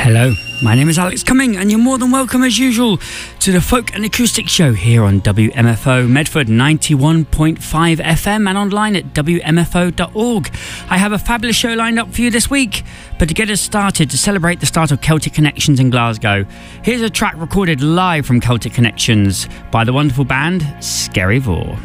Hello, my name is Alex Cumming, and you're more than welcome as usual to the Folk and Acoustic Show here on WMFO Medford 91.5 FM and online at WMFO.org. I have a fabulous show lined up for you this week, but to get us started, to celebrate the start of Celtic Connections in Glasgow, here's a track recorded live from Celtic Connections by the wonderful band Scary Vor.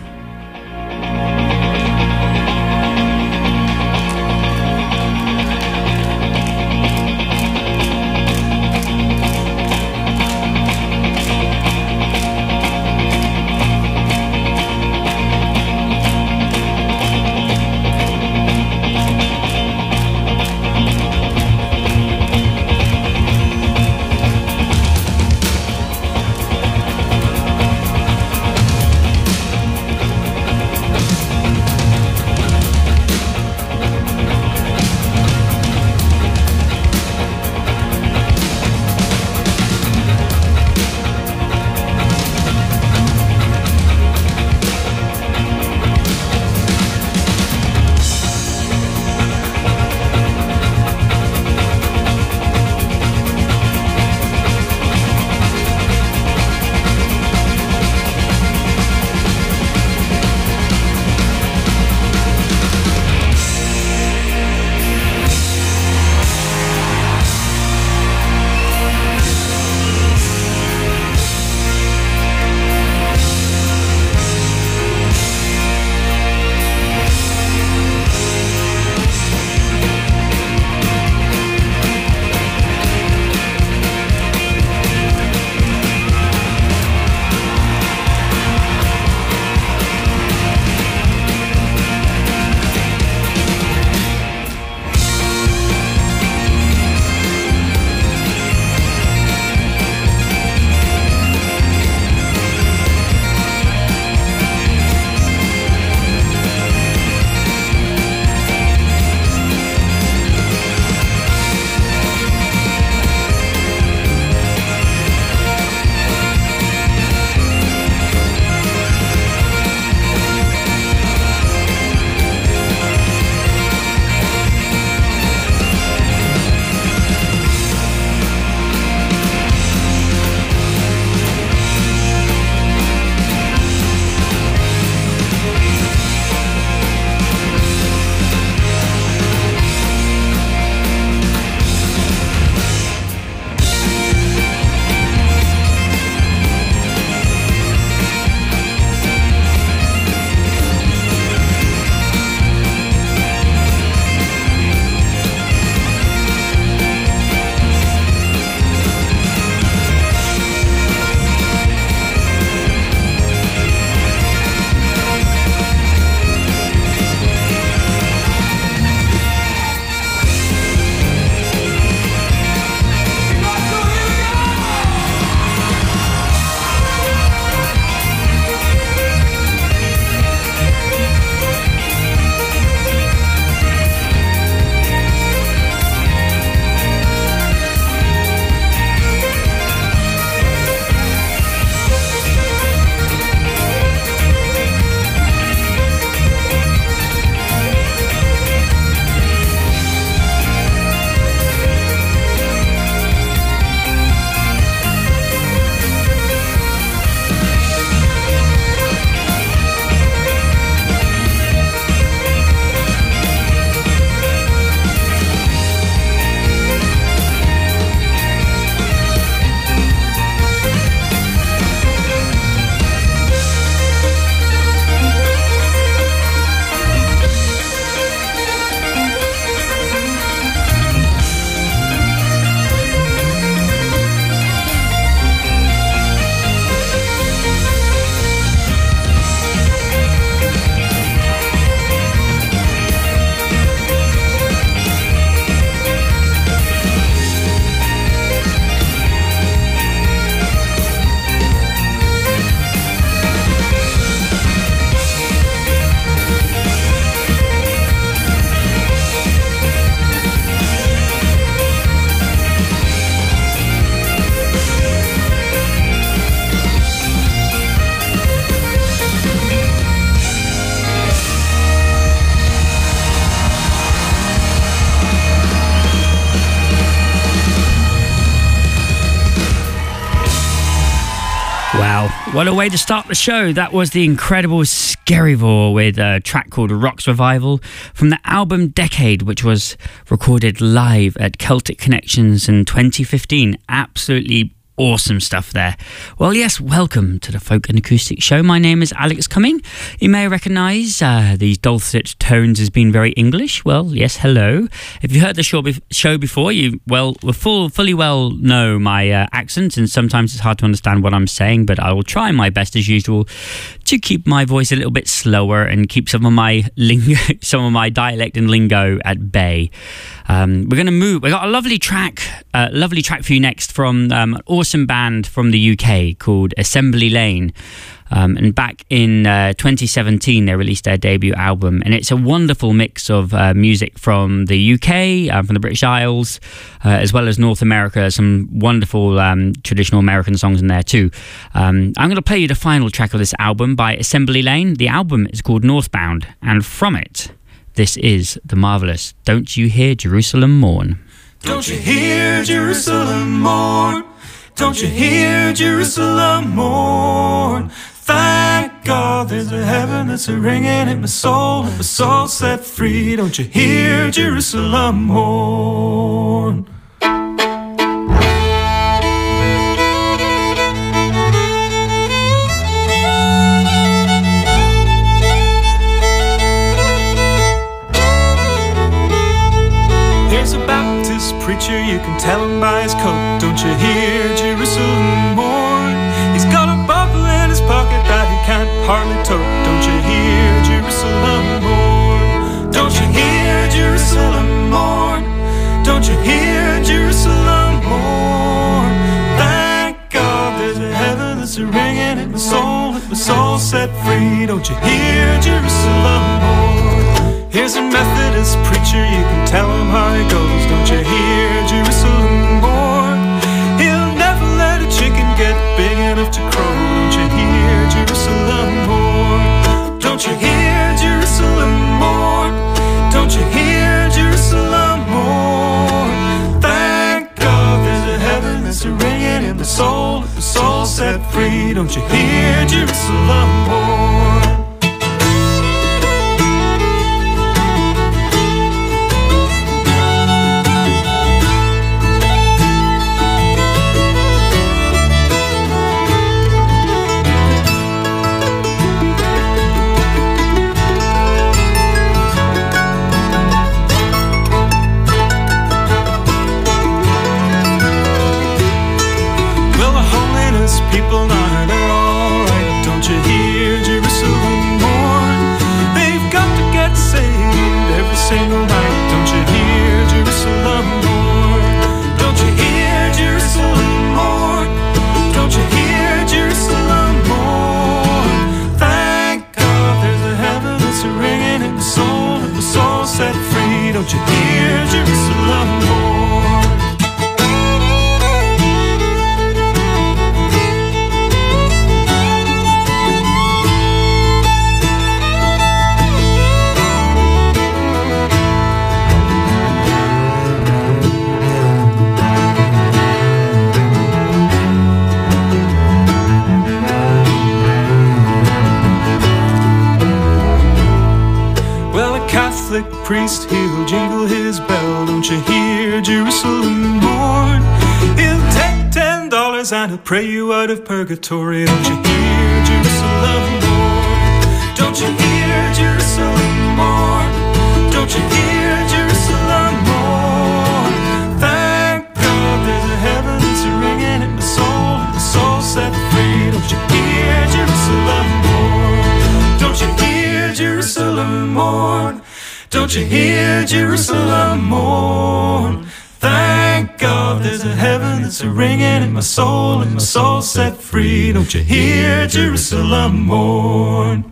What a way to start the show. That was the incredible Skerryvore with a track called Rock's Revival from the album Decade, which was recorded live at Celtic Connections in 2015. Absolutely awesome stuff there. Well, yes, welcome to the Folk and Acoustic Show. My name is Alex Cumming. You may recognise these dulcet tones as being very English. Well, yes, hello. If you heard the show before, you fully well know my accent, and sometimes it's hard to understand what I'm saying, but I will try my best as usual to keep my voice a little bit slower and keep some of my dialect and lingo at bay. We're going to move. We got a lovely track for you next from an awesome band from the UK called Assembly Lane. And back in 2017, they released their debut album, and it's a wonderful mix of music from the UK, from the British Isles, as well as North America. Some wonderful traditional American songs in there too. I'm going to play you the final track of this album by Assembly Lane. The album is called Northbound, and from it, this is the marvellous Don't You Hear Jerusalem Mourn. Don't you hear Jerusalem mourn? Don't you hear Jerusalem mourn? Thank God there's a heaven that's a ringing in my soul, and my soul set free. Don't you hear Jerusalem mourn? Here's a Baptist preacher, you can tell him by his coat. Don't you hear Jerusalem mourn? He's got a Bible in his pocket that he can't hardly tote. Don't you hear Jerusalem mourn? Don't you hear Jerusalem mourn? Don't you hear Jerusalem mourn? Thank God there's a heaven that's a ringing in my soul, with my soul set free. Don't you hear Jerusalem mourn? Here's a Methodist preacher, you can tell him how it goes. Don't you hear Jerusalem mourn? He'll never let a chicken get big enough to crow. Don't you hear Jerusalem mourn? Don't you hear Jerusalem mourn? Don't you hear Jerusalem mourn? Thank God there's a heaven that's a ringing in the soul, the soul set free. Don't you hear Jerusalem mourn? People now, they're alright. Don't you hear Jerusalem mourn? They've got to get saved every single night. Don't you hear Jerusalem mourn? Don't you hear Jerusalem mourn? Don't you hear Jerusalem mourn? Thank God there's a heaven that's a ringing in the soul, and the soul set free. Don't you hear Jerusalem mourn? Catholic priest, he'll jingle his bell. Don't you hear Jerusalem mourn? He'll take $10 and he'll pray you out of purgatory. Don't you hear Jerusalem mourn? Don't you hear Jerusalem mourn? Don't you hear Jerusalem mourn? Thank God there's a heaven that's a ringing in my soul, and the soul set free. Don't you hear Jerusalem mourn? Don't you hear Jerusalem mourn? Don't you hear Jerusalem mourn? Thank God there's a heaven that's a ringing in my soul, and my soul set free. Don't you hear Jerusalem mourn?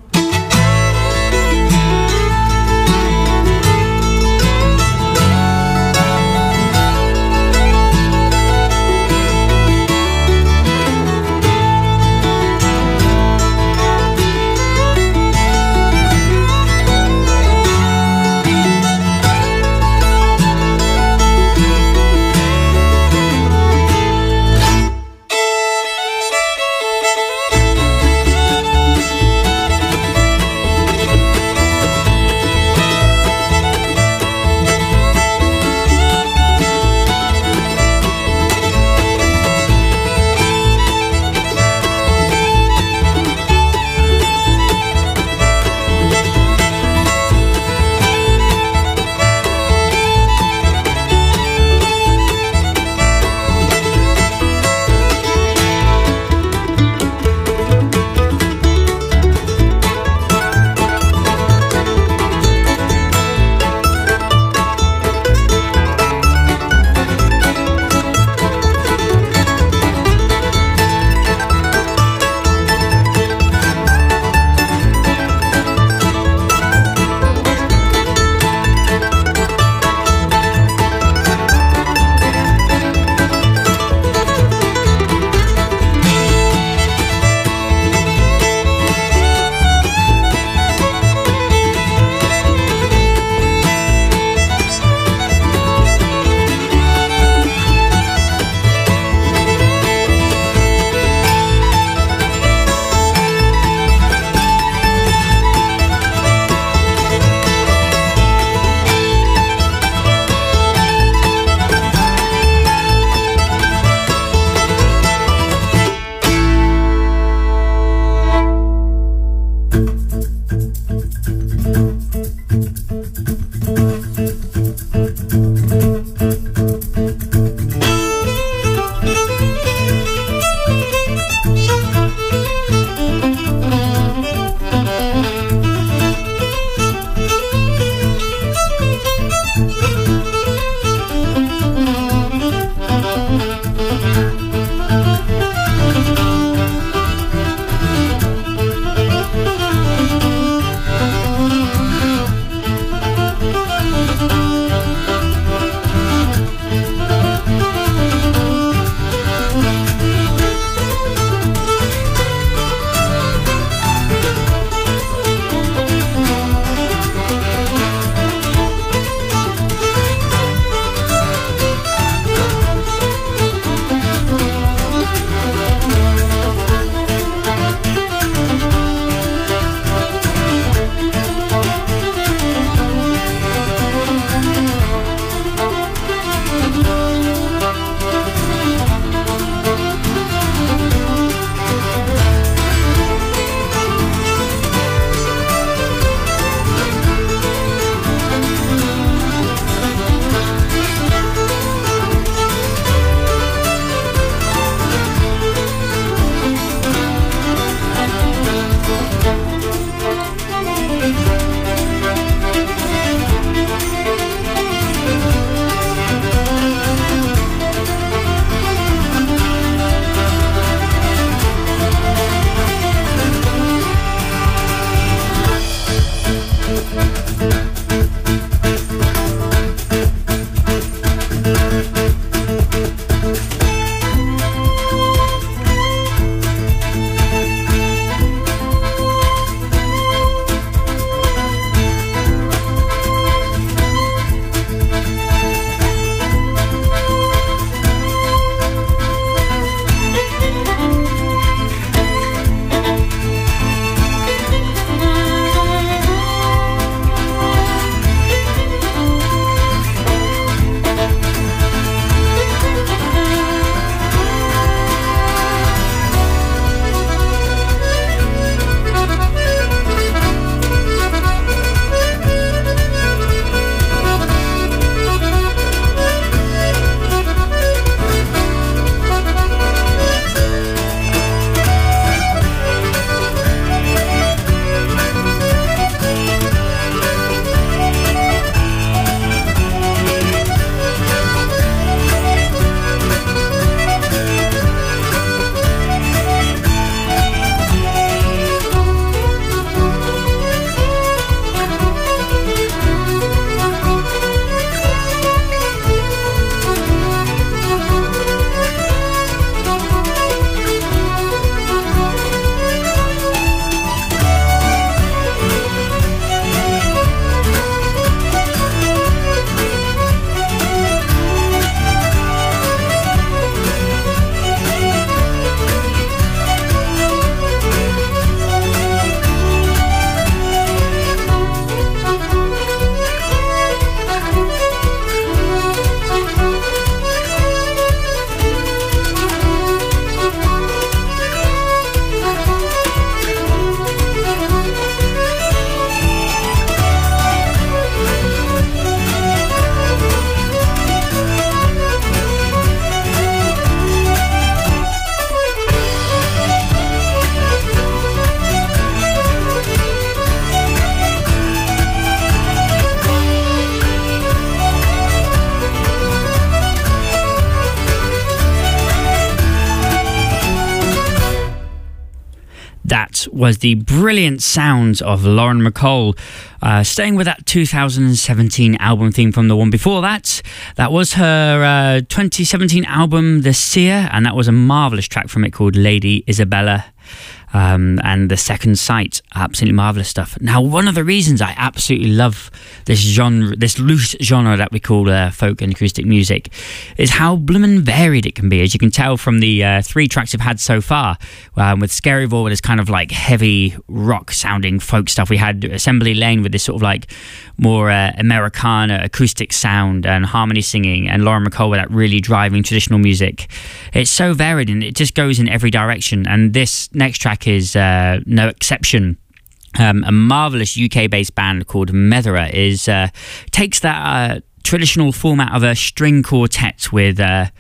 was the brilliant sounds of Lauren McCall. Staying with that 2017 album theme from the one before that. That was her 2017 album, The Seer, and that was a marvellous track from it called Lady Isabella. And The Second Sight, absolutely marvellous stuff. Now, one of the reasons I absolutely love this genre, this loose genre that we call folk and acoustic music, is how bloomin' varied it can be. As you can tell from the 3 tracks we've had so far, with Scary Vor with this kind of like heavy rock sounding folk stuff. We had Assembly Lane with this sort of like more Americana acoustic sound and harmony singing, and Lauren McCall with that really driving traditional music. It's so varied and it just goes in every direction, and this next track is no exception. A marvellous UK-based band called Methera takes that traditional format of a string quartet with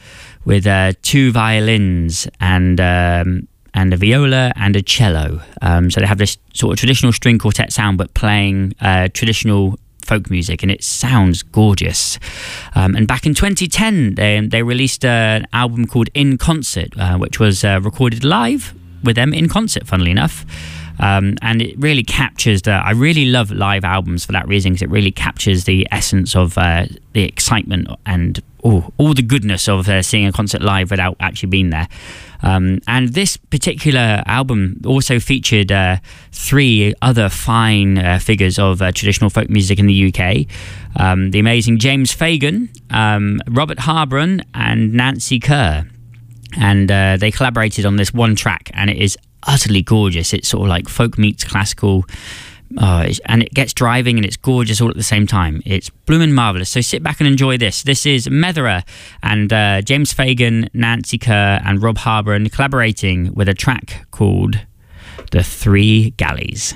2 violins and a viola and a cello. So they have this sort of traditional string quartet sound, but playing traditional folk music, and it sounds gorgeous. And back in 2010, they released an album called In Concert, which was recorded live with them in concert, funnily enough. And it really captures I really love live albums for that reason, because it really captures the essence of the excitement and all the goodness of seeing a concert live without actually being there. And this particular album also featured 3 other fine figures of traditional folk music in the UK. The amazing James Fagan, Robert Harburn and Nancy Kerr. And they collaborated on this one track, and it is utterly gorgeous. It's sort of like folk meets classical, and it gets driving and it's gorgeous all at the same time. It's bloomin' marvellous. So sit back and enjoy this. This is Methera and James Fagan, Nancy Kerr and Rob Harburn collaborating with a track called The 3 Galleys.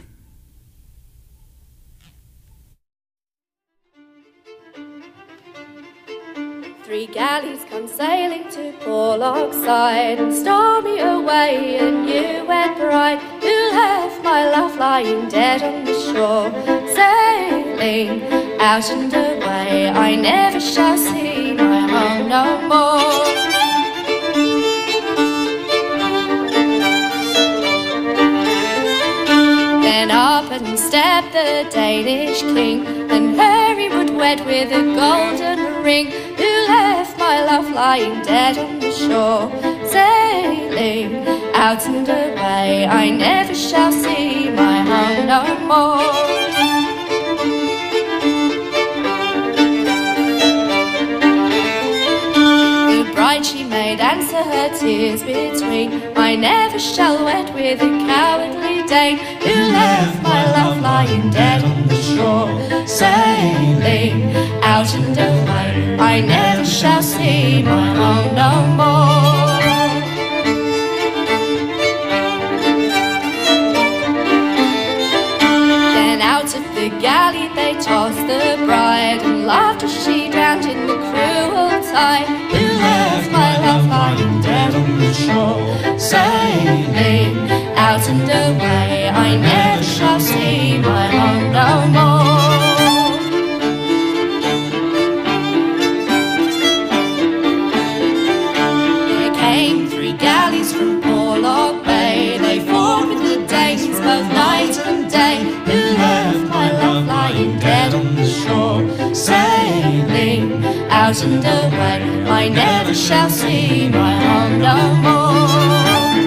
3 galleys come sailing to Porlock side and stole me away, and you went bride, you left my love lying dead on the shore. Sailing out and away, I never shall see my home no more. Then up and stepped the Danish king, and her he would wed with a golden ring. Who left my love lying dead on the shore. Sailing out and away, I never shall see my home no more. The bride she made answer her tears between, I never shall wed with a cowardly Dane. Who left my love lying dead on the shore. Sailing out and away, I never shall see my home no more. Then out of the galley they tossed the bride, and laughed as she drowned in the cruel tide. Who left my love lying dead on the shore. Sailing out and away, I never shall see my home no more. There came 3 galleys from Porlock Bay, they fought with the Danes both night and day. Who left my love lying dead on the shore. Sailing out and away, I never shall see my home no more.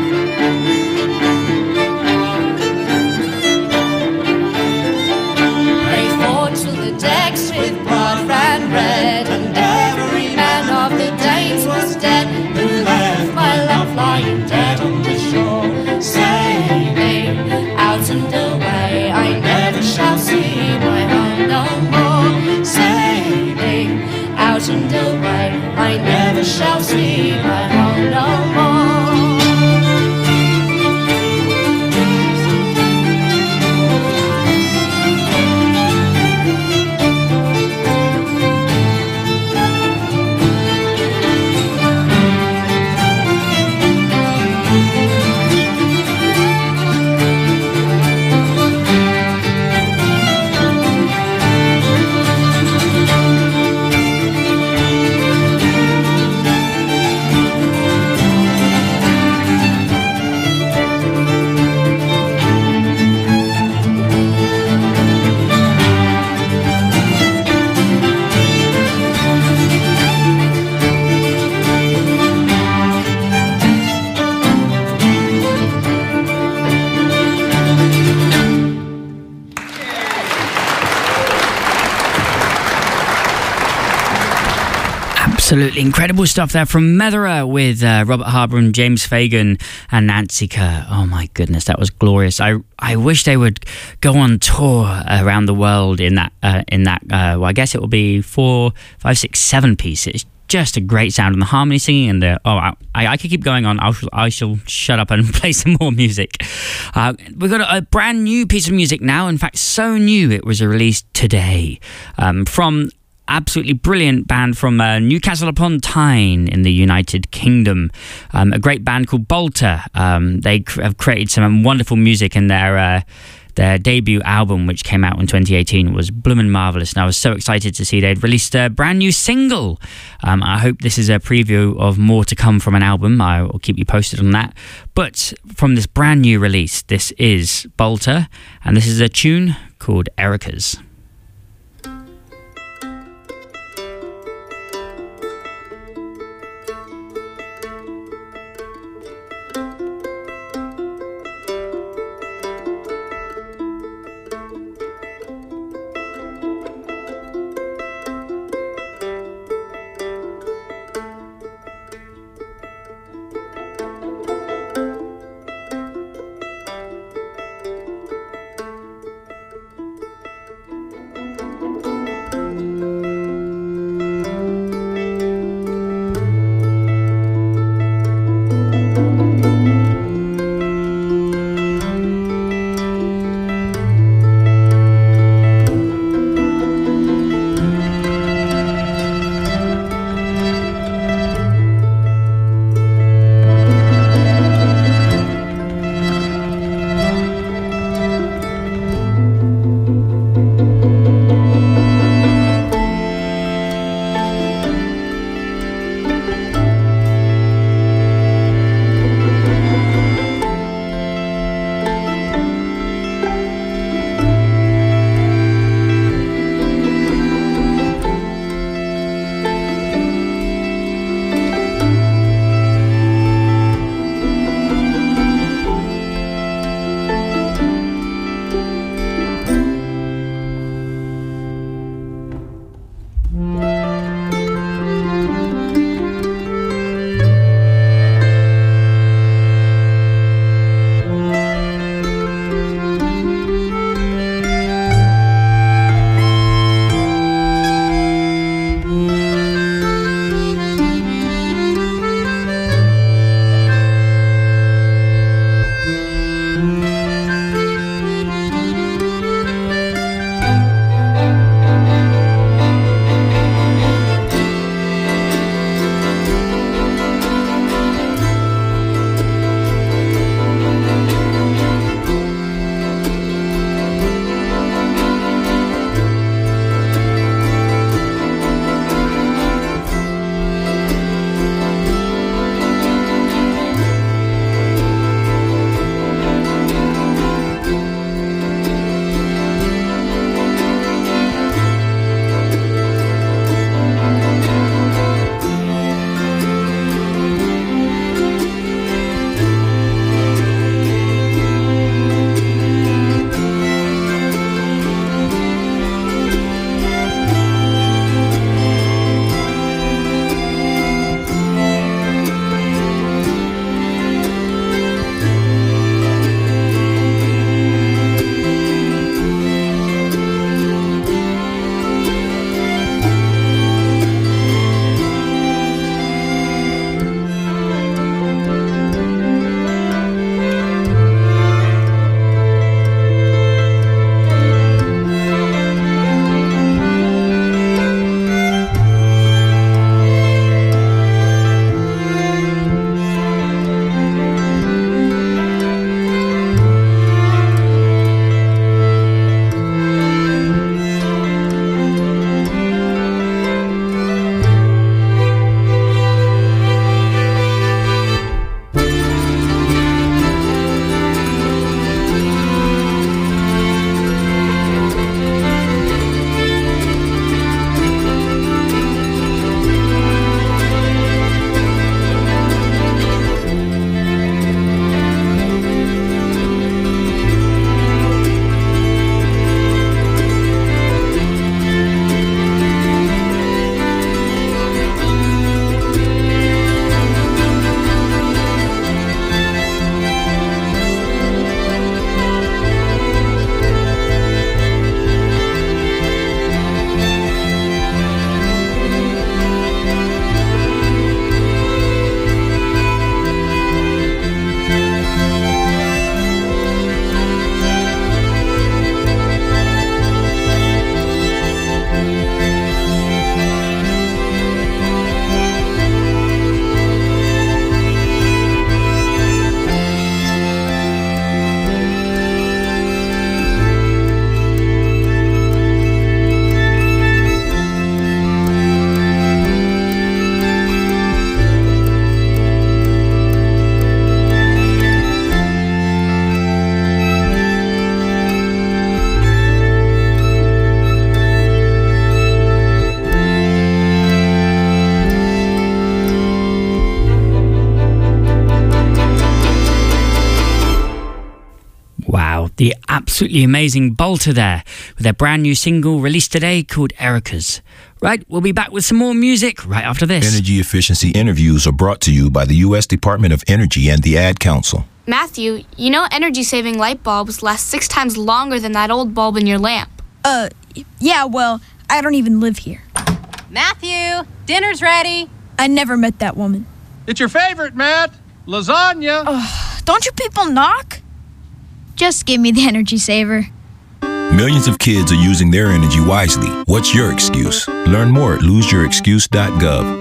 Decks with blood ran red, and every man of the Danes was dead. Who left my love lying dead on the shore. Sailing out and away, I never shall see my home no more. Sailing out and away, I never shall see my home no more. Absolutely incredible stuff there from Methera with Robert Harbour and James Fagan and Nancy Kerr. Oh my goodness, that was glorious. I wish they would go on tour around the world in that well, I guess it will be 4, 5, 6, 7 piece. It's just a great sound, and the harmony singing and the I could keep going on. I shall shut up and play some more music. We've got a brand new piece of music now. In fact, so new it was released today from absolutely brilliant band from Newcastle upon Tyne in the United Kingdom. A great band called Bolter. They have created some wonderful music, and their debut album, which came out in 2018, was bloomin' marvellous, and I was so excited to see they'd released a brand new single. I hope this is a preview of more to come from an album. I will keep you posted on that. But from this brand new release, this is Bolter, and this is a tune called Erica's. The absolutely amazing Bolter there, with their brand new single released today called Erica's. Right, we'll be back with some more music right after this. Energy efficiency interviews are brought to you by the U.S. Department of Energy and the Ad Council. Matthew, you know energy-saving light bulbs last 6 times longer than that old bulb in your lamp. Yeah, well, I don't even live here. Matthew, dinner's ready. I never met that woman. It's your favorite, Matt. Lasagna. Don't you people knock? Just give me the energy saver. Millions of kids are using their energy wisely. What's your excuse? Learn more at loseyourexcuse.gov.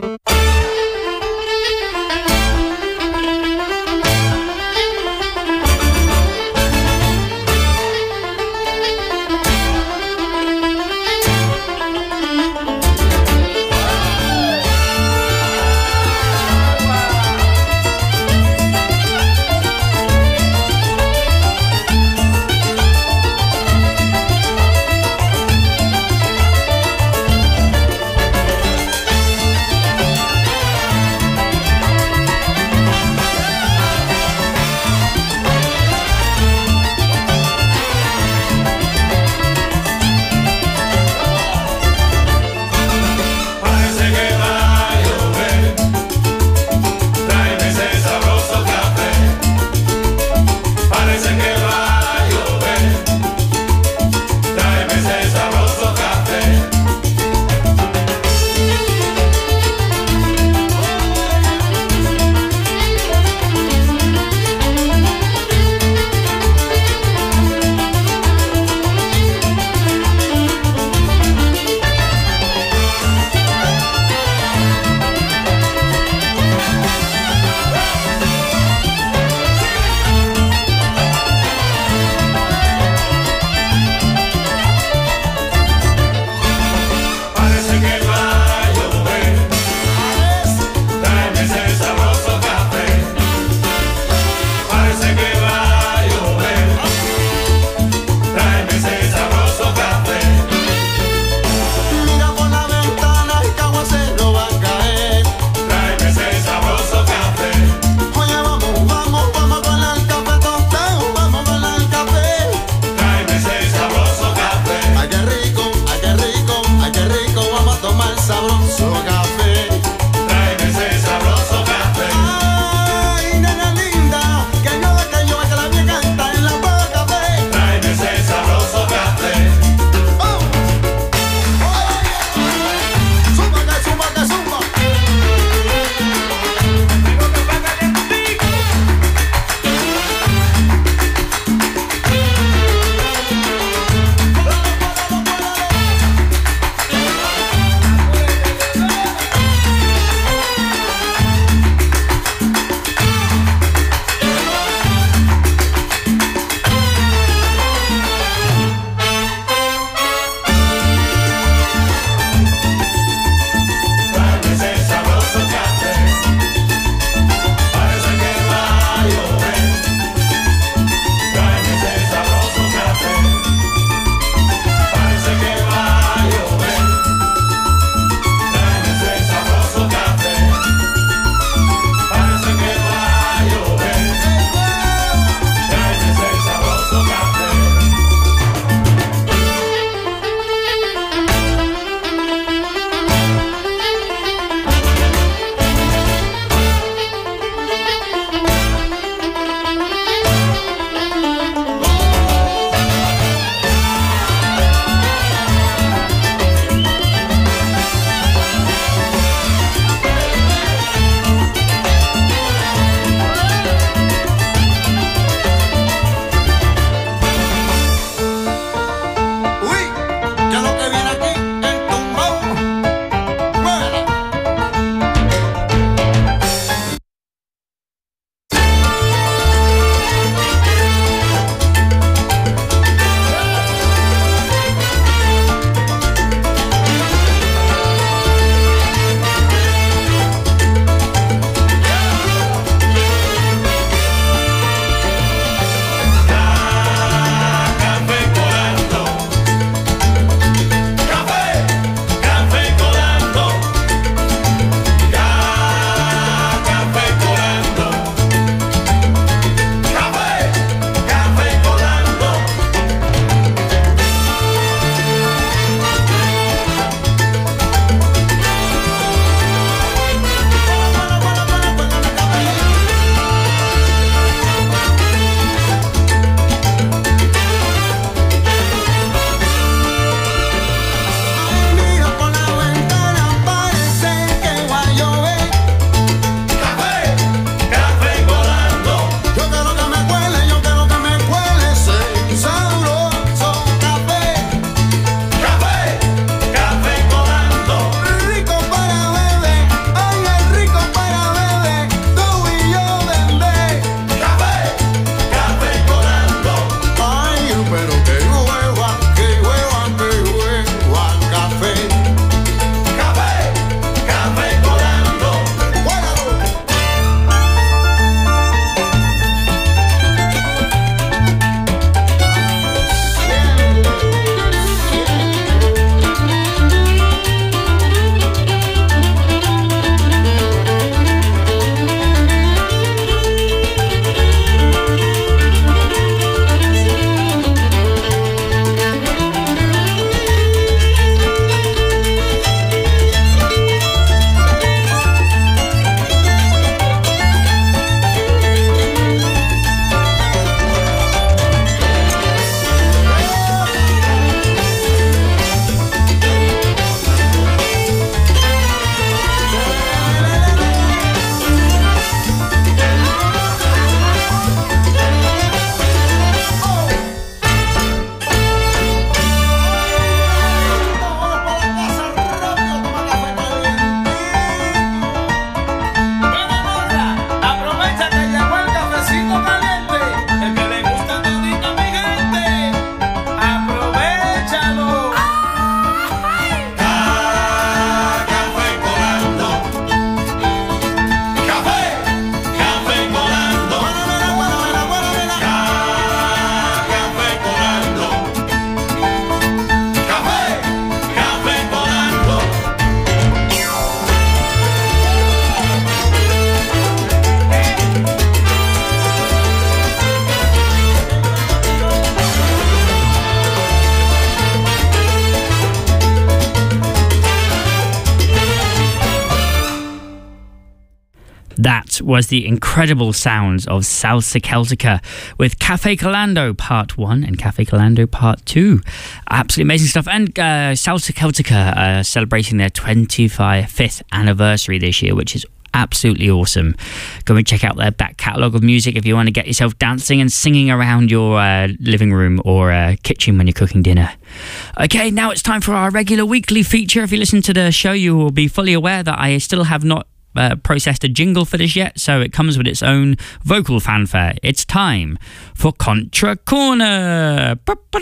That was the incredible sounds of Salsa Celtica with Cafe Colando Part 1 and Cafe Colando Part 2. Absolutely amazing stuff. And Salsa Celtica celebrating their 25th anniversary this year, which is absolutely awesome. Go and check out their back catalogue of music if you want to get yourself dancing and singing around your living room or kitchen when you're cooking dinner. Okay, now it's time for our regular weekly feature. If you listen to the show, you will be fully aware that I still have not processed a jingle for this yet, so it comes with its own vocal fanfare. It's time for Contra Corner.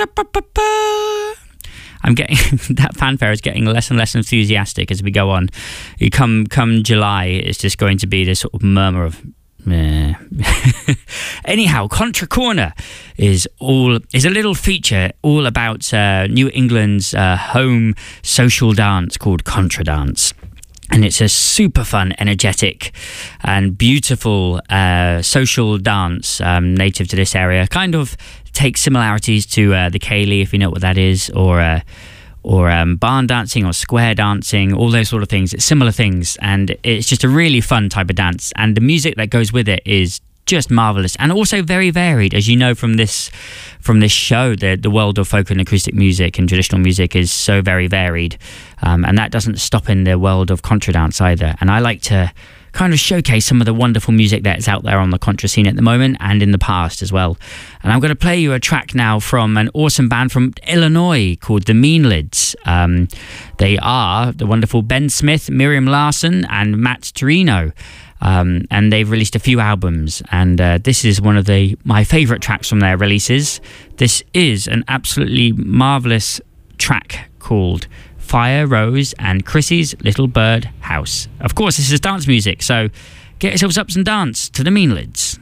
I'm getting that fanfare is getting less and less enthusiastic as we go on. You come July, it's just going to be this sort of murmur of meh. Anyhow, Contra Corner is a little feature all about New England's home social dance called Contra Dance. And it's a super fun, energetic and beautiful social dance native to this area. Kind of takes similarities to the Ceilidh, if you know what that is, or barn dancing or square dancing, all those sort of things. It's similar things, and it's just a really fun type of dance. And the music that goes with it is just marvelous and also very varied. As you know from this show, the world of folk and acoustic music and traditional music is so very varied, and that doesn't stop in the world of contra dance either. And I like to kind of showcase some of the wonderful music that's out there on the contra scene at the moment and in the past as well. And I'm going to play you a track now from an awesome band from Illinois called the Meanlids. They are the wonderful Ben Smith, Miriam Larson and Matt Torino. And they've released a few albums, and this is one of my favourite tracks from their releases. This is an absolutely marvellous track called Fire, Rose and Chrissy's Little Bird House. Of course, this is dance music, so get yourselves up and dance to the Meanlids.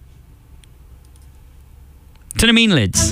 To the Meanlids.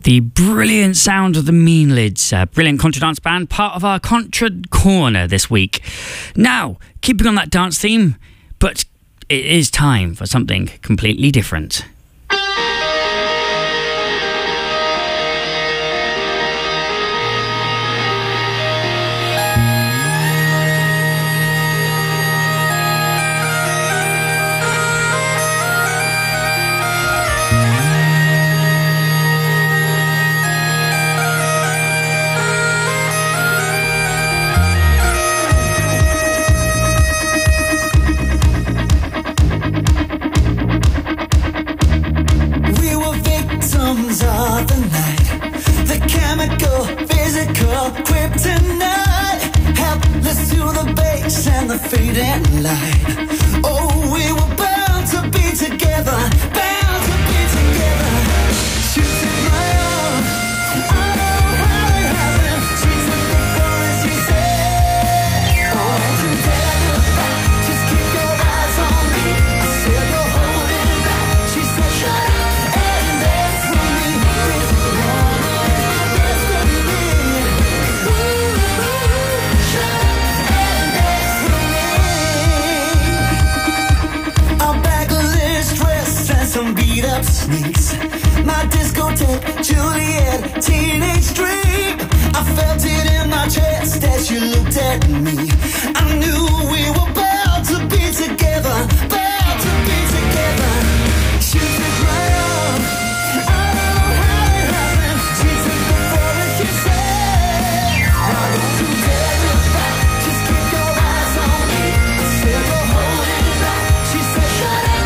The brilliant sound of the Mean Lids, a brilliant contra dance band, part of our Contra Corner this week. Now, keeping on that dance theme, but it is time for something completely different. Of the night, the chemical, physical kryptonite, helpless to the bass and the fading light. Oh, we were bound to be together, bound to be together. She took my arm, I know how it happened. She took the floor and she said, oh, don't you dare look back, just keep your eyes on me. I said you're holding back. She said shut up. Some beat up sneaks, my discotheque, Juliet, teenage dream. I felt it in my chest as you looked at me. I knew we were bound to be together, bound to be together. She took my arm, I know how it happened. She took the floor and she said, now don't you dare look back, just keep your eyes on me. I said you're holding back. She said shut up.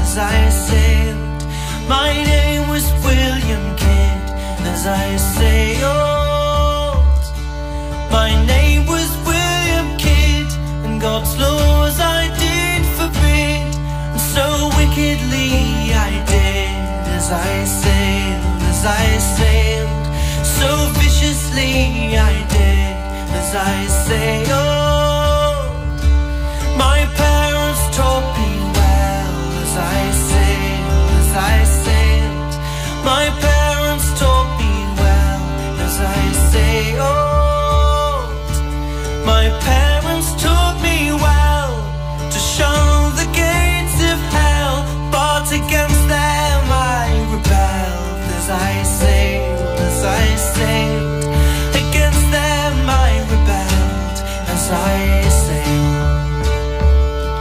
as I sailed. My name was William Kidd as I sailed. My name was William Kidd, and God's laws I did forbid, and so wickedly I did as I sailed, as I sailed. So viciously I did as I sailed. My parents taught me well as I sailed, as I sailed. My parents taught me well as I sailed. My parents taught me well to shun the gates of hell, but against them I rebelled as I sailed, as I sailed. Against them I rebelled as I sailed.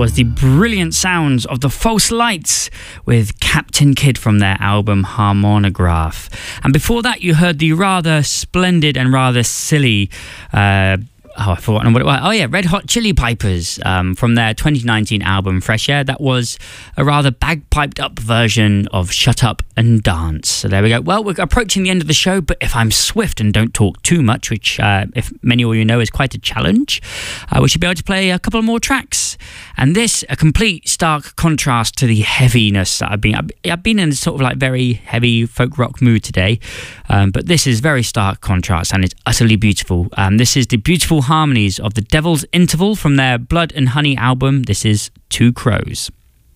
was the brilliant sounds of the False Lights with Captain Kidd from their album Harmonograph. And before that, you heard the rather splendid and rather silly I've forgotten what it was. Oh yeah, Red Hot Chili Pipers from their 2019 album Fresh Air. That was a rather bagpiped up version of Shut Up and Dance. So there we go. Well, we're approaching the end of the show, but if I'm swift and don't talk too much, which if many of you know is quite a challenge, we should be able to play a couple more tracks. And this, a complete stark contrast to the heaviness that I've been in a sort of like very heavy folk rock mood today, but this is very stark contrast and it's utterly beautiful. This is the beautiful harmonies of the Devil's Interval from their Blood and Honey album. This is Two Crows.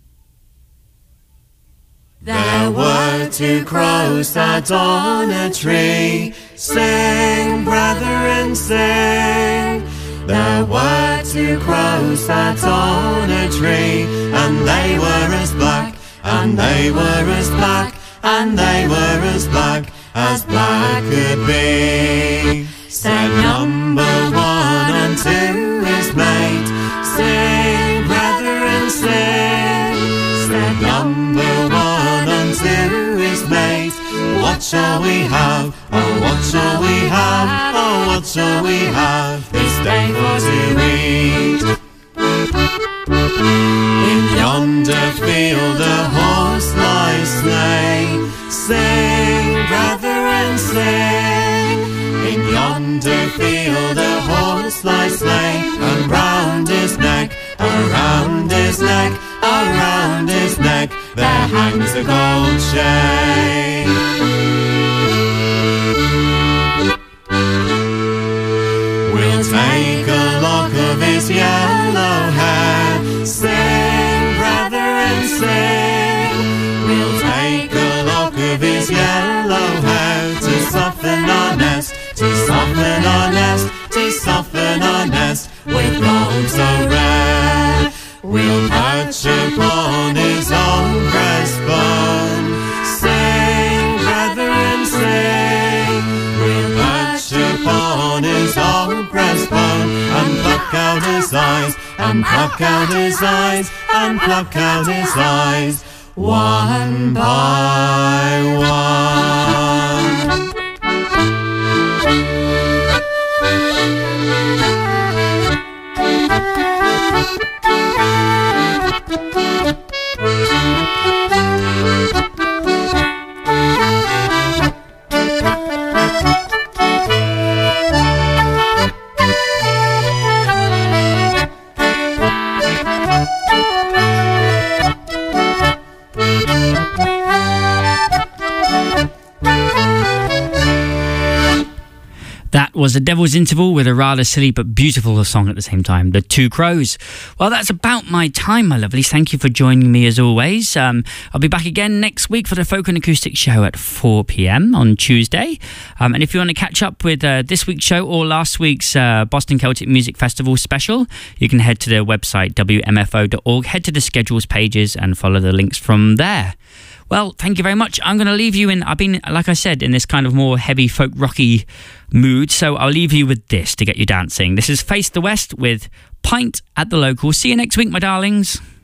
There were two crows sat on a tree, sing, brethren, sing. There were two crows sat on a tree, and they were as black, and they were as black, and they were as black could be. Said number one unto his mate, sing, brethren, sing. Said number one unto his mate, what shall we have? Oh, what shall we have? Oh, what shall we have this day for to eat? In yonder field a horse lies slain, sing, brethren, sing. In yonder field a horse lies slain, and round his neck, around his neck, around his neck, there hangs a gold chain. We'll take a lock of his yellow hair, sing, brethren, sing. We'll take a lock of his yellow hair to soften our nest, to soften our nest, to soften our nest with gold so rare. We'll perch upon his own breastbone, sing, brethren, sing. We'll perch upon his own breastbone and pluck out his eyes, and pluck out his eyes, and pluck out his eyes, one by one. That was The Devil's Interval with a rather silly but beautiful song at the same time, The Two Crows. Well, that's about my time, my lovelies. Thank you for joining me as always. I'll be back again next week for the Folk and Acoustic Show at 4 p.m. on Tuesday. And if you want to catch up with this week's show or last week's Boston Celtic Music Festival special, you can head to the website wmfo.org, head to the schedules pages and follow the links from there. Well, thank you very much. I'm going to leave you in, I've been, like I said, in this kind of more heavy folk rocky mood, so I'll leave you with this to get you dancing. This is Face the West with Pint at the Local. See you next week, my darlings.